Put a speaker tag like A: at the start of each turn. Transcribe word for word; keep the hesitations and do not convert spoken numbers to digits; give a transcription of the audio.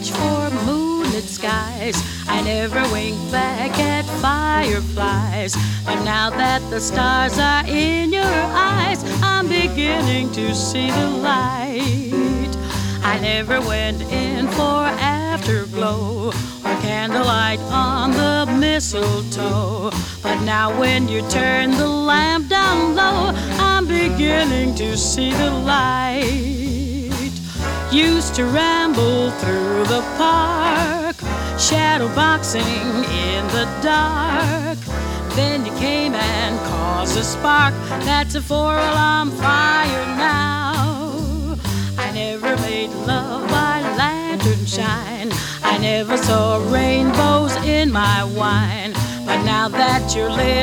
A: reach for moonlit skies. I never winked back at fireflies. But now that the stars are in your eyes, I'm beginning to see the light. I never went in for afterglow or candlelight on the mistletoe. But now when you turn the lamp down low, I'm beginning to see the light. Used to ramble through the park, shadow boxing in the dark. Then you came and caused a spark. That's a four-alarm fire now. I never made love by lantern shine. I never saw rainbows in my wine. But now that you're lit